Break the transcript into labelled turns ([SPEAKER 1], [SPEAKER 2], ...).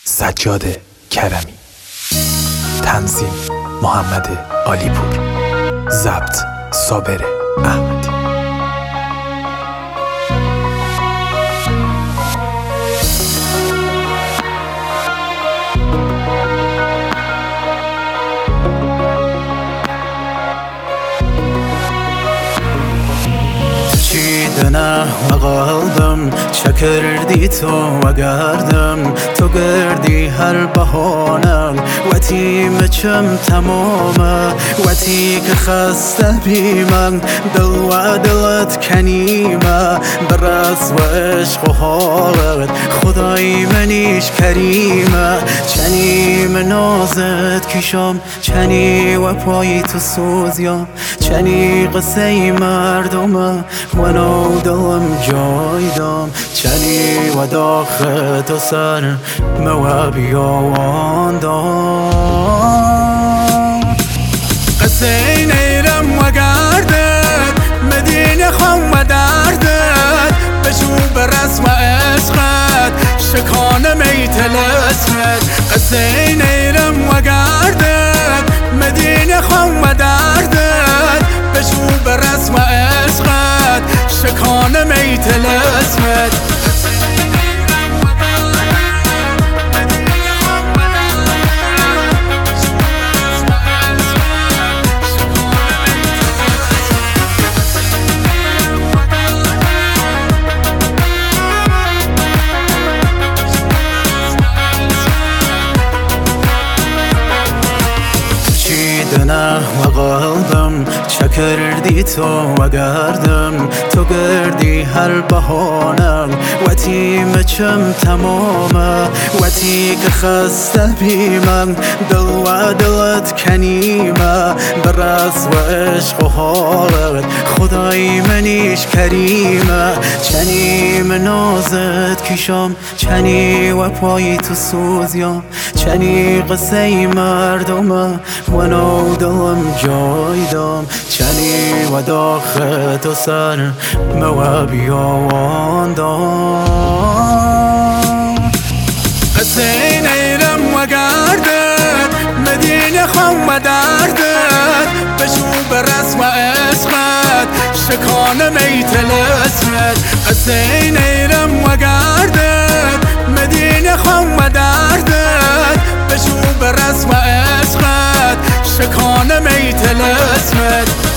[SPEAKER 1] سجاد کرمی. تنظیم محمد علیپور. ضبط صابر احمدی.
[SPEAKER 2] چیدنه و قلبم چه کردی تو و گردم تو گردی هر بهانم و تیم چم تمامه و تی که خسته بیمم دل و دلت کنیمه برس و عشق و حالت خدای منیش کریمه چنی منازت کشم چنی و پای تو سوزیم چنی قصه مردمه و نو دلم جای دام چنی و داخل تو سر موابی آوان دام قصه نیرم و گردد مدینه خون و دردد بشو برس و عشقت شکانه میتل اسمت قصه نیرم و گردد مدینه خون و دردد بشو برس و عشقت شکانه میتل اسمت دنه و قلبم چه کردی تو و گردم تو گردی هر بهانم و تیم چم تمامه و تی که خسته بیمم دل و دلت کنیمه برس و عشق و حالت خدای منیش کریمه چنی منازت کشم چنی و پای تو سوزیم چنی قصه مردمه و نو دلم جای دام چنی و داخل تو سر موابی آوان دام قصه نیرم و گردد مدینه خون و دردد بشو برس و عشقت شکانه میتل اسمت قصه نیرم و گردد مدینه خون و دردد بشو برس و عشقت شکانه میتل اسمت